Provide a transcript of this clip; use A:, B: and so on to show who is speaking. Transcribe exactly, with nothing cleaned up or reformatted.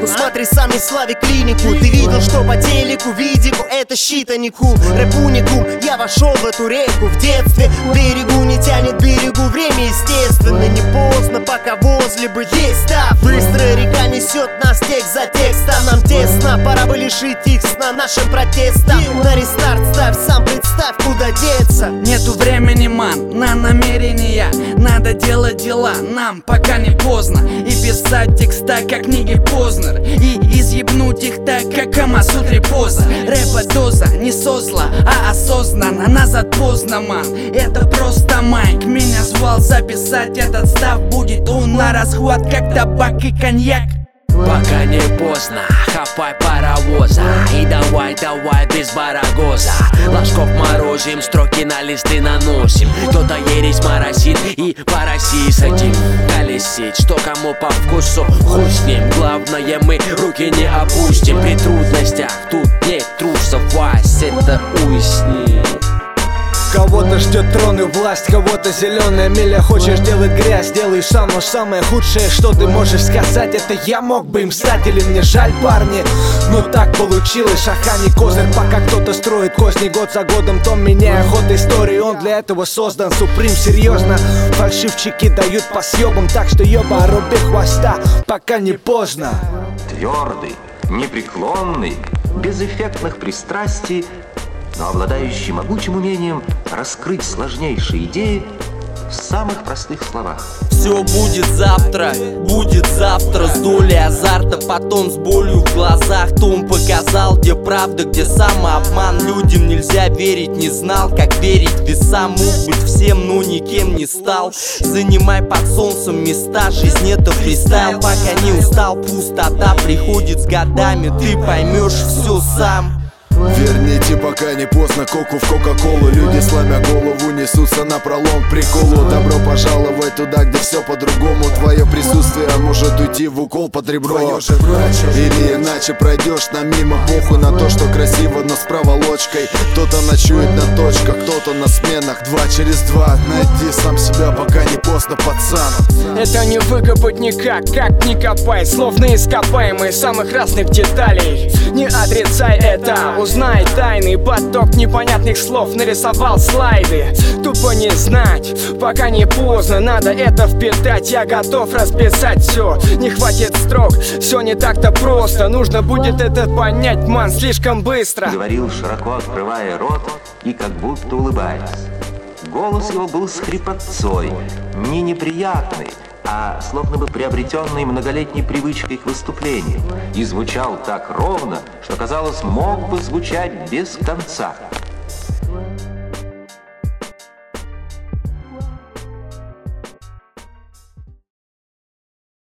A: Смотри сам, не слави клинику. Ты видел, что по телеку, видику, это щит, а не кул. Рэп уникум, я вошел в эту реку в детстве. К берегу не тянет берегу время, естественно. Не поздно, пока возле бы есть став. Быстрая река несет нас текст за текстом. Нам тесно, пора бы лишить их сна нашим протестом. На рестарт ставь, сам представь, куда деться.
B: Нету времени, ман, на намерения. Надо делать дела, нам пока не поздно. И писать текста, как книги Познер. И изъебнуть их так, как Камасутре поза. Рэпа доза, не со зла, а осознанно. Назад поздно, ман, это просто майк. Меня звал записать этот став. Будет он на расхват, как табак и коньяк.
C: Пока не поздно, хапай паровоза. И давай, давай без барагоза. Ложков морозим, строки на листы наносим. Кто-то ересь моросит и по России садим колесить. Что кому по вкусу, хуй с ним. Главное, мы руки не опустим. При трудностях тут нет трусов, Вась, это уясни.
D: Кого-то ждет трон и власть, кого-то зеленая миля. Хочешь делать грязь, делай сам. Но самое худшее, что ты можешь сказать, это я мог бы им стать. Или мне жаль, парни, но так получилось. Шаха не козырь, пока кто-то строит козни год за годом. Том меняя ход истории, он для этого создан. Суприм, серьезно, фальшивчики дают по съебам. Так что еба, руби хвоста, пока не поздно.
E: Твердый, непреклонный, без эффектных пристрастий, но обладающий могучим умением раскрыть сложнейшие идеи в самых простых словах.
F: Все будет завтра, будет завтра. С долей азарта, потом с болью в глазах. Том показал, где правда, где самообман. Людям нельзя верить, не знал, как верить весам. Мог быть всем, но никем не стал. Занимай под солнцем места, жизнь это фристайл. Пока не устал, пустота приходит с годами. Ты поймешь все сам.
G: Верните, пока не поздно, коку в кока-колу. Люди, сломя голову, несутся на пролом к приколу. Добро пожаловать туда, где все по-другому. Твое присутствие может уйти в укол под ребро. Или иначе пройдешь на мимо. Похуй на то, что красиво, но с проволочкой. Кто-то ночует на точках, кто-то на сменах. Два через два, найди сам себя, пока не поздно, пацан.
H: Это не выкопать никак, как ни копай. Словно ископаемые самых разных деталей. Не отрицай это, узнай тайный поток непонятных слов. Нарисовал слайды, тупо не знать, пока не поздно. Надо это впитать, я готов расписать все. Не хватит строк, все не так-то просто. Нужно будет это понять, ман, слишком быстро.
E: Говорил, широко открывая рот и как будто улыбаясь. Голос его был с хрипотцой, не неприятный, а словно бы приобретенный многолетней привычкой к выступлению. И звучал так ровно, что, казалось, мог бы звучать без конца.